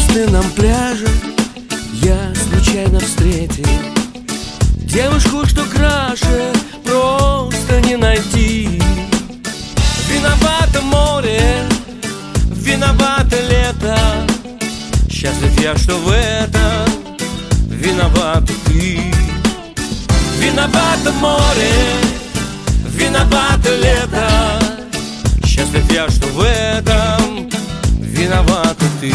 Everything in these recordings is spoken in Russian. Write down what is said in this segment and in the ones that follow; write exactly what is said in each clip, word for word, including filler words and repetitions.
пустынном пляже я случайно встретил девушку, что краше просто не найти. Виновато море, виновато лето, счастлив я, что в этом виновата ты. Виновато море, виновато лето, счастлив я, что в этом виновата ты.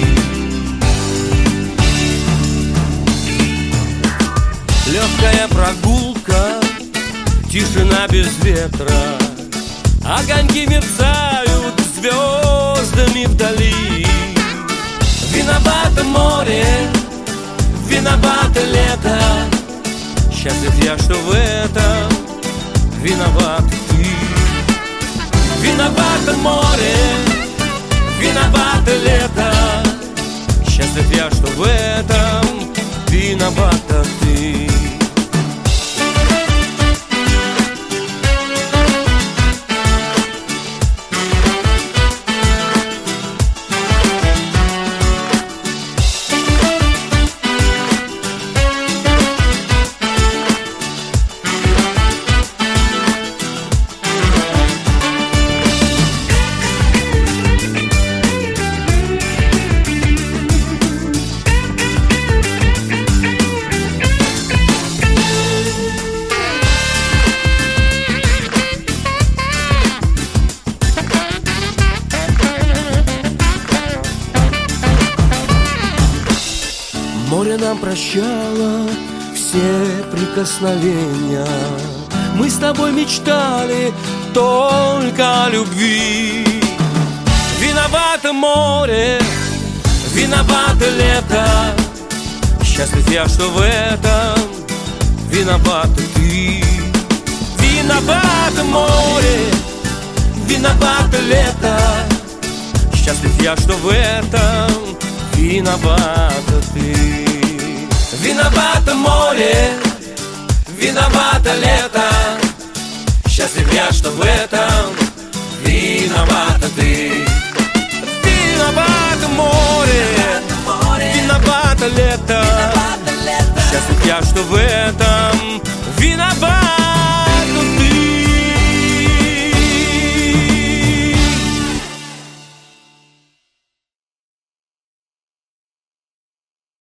Легкая прогулка, тишина без ветра, огоньки мерцают звездами вдали. Виновато море, виновато лето, счастлив я, что в этом виноват ты. Виновато море, виновато лето, счастлив я, что в этом виновата ты. Море нам прощало все прикосновения. Мы с тобой мечтали только о любви. Виновато море, виновато лето, счастлив я, что в этом виновата ты. Виновато море, виновато лето, счастлив я, что в этом виновата ты. Виновато море, виновато лето, счастлив я, что в этом виновата ты. Виновато море, виновато лето, счастлив я, что в этом виновата.